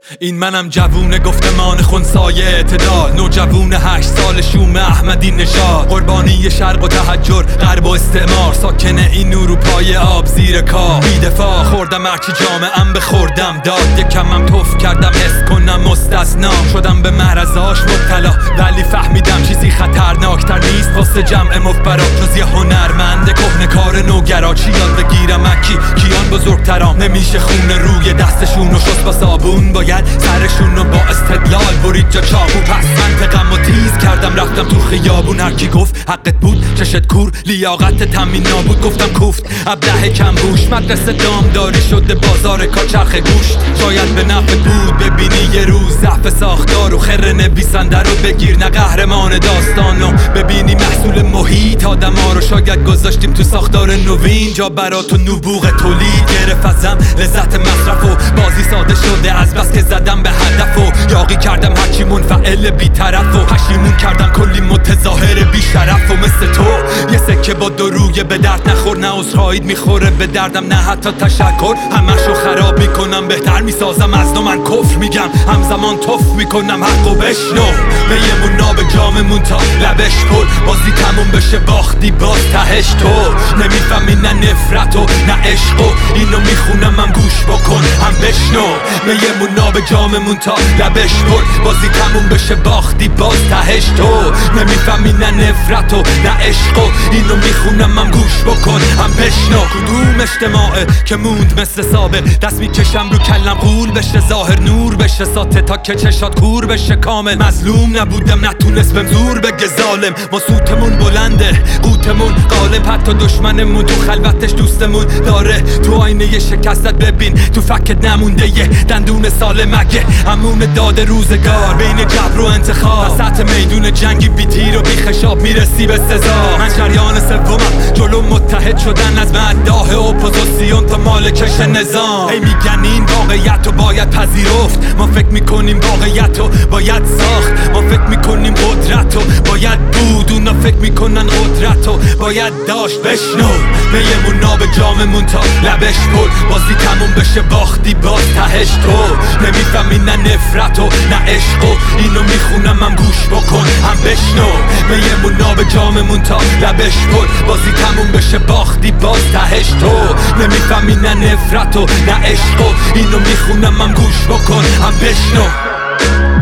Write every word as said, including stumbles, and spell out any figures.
این منم جوون گفتمان خونسای اعتدال، نوجوون هشت سال شوم احمدی نژاد، قربانی شرق و تحجر غرب و استعمار، ساکن این اروپای آب زیر کار، بی‌دفاع خوردم هرچی جامعه‌ام بخوردم داد، یکمم توف کردم حس کنم مستثنام، شدم به معرضاش مبتلا ولی فهمیدم چیزی خطرناکتر نیست واسه جمع مفبرات جز یه هنرمند کهنه کار نوگرا. چی یاد بگیرم اکی کیان بزرگترام، نمیشه خون روی دستشون و شست با صابون، باید سرشون رو با استدلال برید جا چاقو. پس منطقم و تیز کردم رفتم تو خیابون، هرکی گفت حقت بود چشت کور لیاقت تامین نابود، گفتم کوفت ابله کم بوش، مدرسه دامداری شده بازار کاچرخ گوشت، شاید به نفع بود ببینی یه روز ضعف ساختار و خر نویسنده رو بگیر نه قهرمان داستانو، ببینی محصول محیط آدم ها رو شاید گذاشتیم تو ساختار نوین، جا برات و نبوغ تولید گرفت ازم لذت مصرف و بازی ساده شده از بس که زدم به هدف و یاقی کردم هرچی منفعل بی‌طرف و پشیمون کردم کلی متظاهر بی‌شرف و مثل تو یه سکه با دو رویه به درد نخور، نه عذرخواهیت میخوره به دردم نه حتی تشکر، همشو خراب میکنم بهتر میسازم از نو، من کفر میگم همزمان توف میکنم حقو بشنو، به یه منا به جاممون تا لبش پر، بازی تموم بشه باختی باز تهش تو، نمیفهمی نه نفرت و نه عشق و اینو میخونم هم گوش بکن هم بشنو، به یه منا به جاممون تا لبش پر، بازی تموم بشه باختی باز تهش تو، نمیفهمی نه نفرت و نه عشق و اینو میخونم هم گوش بکن هم بشنو. کدوم اجتماعه که موند مثل سابق، دست میکشم رو کلم غول بشه ظاهر نور بشه ساته تا که چشات کور بشه کامل، مظلوم نبودم نتونست بهم زور بگه ظالم، ما سوتمون بلنده قوتمون غالب، حتی دشمنمون تو خلوتش دوستمون داره، تو آینه یه شکستت ببین تو فکت نمونده یه دندون سالم، اگه همون داد روزگار بین جبر و انتخاب، سطح میدون جنگی بی تیر و بی خشاب میرسی به سزا، من شریان سومم جلو متحد شدن از مداح اپوزیسیون تا مالکش نظام، هی میگن این واقعیت رو باید پذیرفت، ما فکر میکنیم واقعیت رو باید ساخت، ما فکر میکنیم قدرت رو باید بود، اونا فکر میکنن قدرت رو باید داشت. بشنو به یه منا به جاممون تا لبش پر، بازی تموم بشه باختی باز تهش تو، نمیفهمی نه نفرت و نه عشق و اینو میخونم هم گوش بکن هم بشنو، به یه منا به جاممون تا لبش پر، بازی تموم بشه باختی باز تهش تو، نمیفهمی نه نفرت و نه عشق و اینو میخونم هم گوش بکن هم بشنو.